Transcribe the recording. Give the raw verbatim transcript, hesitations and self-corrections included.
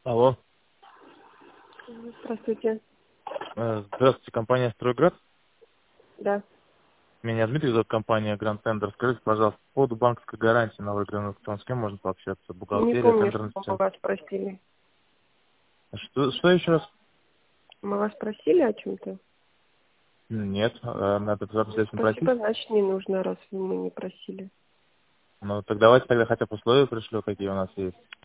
Алло. Здравствуйте. Э, Здравствуйте, компания «Стройград». Да. Меня Дмитрий зовут, компания «Гранд Тендер». Скажите, пожалуйста, по поводу банковской гарантии на выигранный аукцион, с кем можно пообщаться? Не Бухгалтерия, помню, что тендерный мы специалист. вас просили. Что, что еще раз? Мы вас просили о чем-то? Нет, э, надо обязательно просить. Спасибо, значит, не нужно, раз мы не просили. Ну, так давайте тогда хотя бы условия пришлю, какие у нас есть.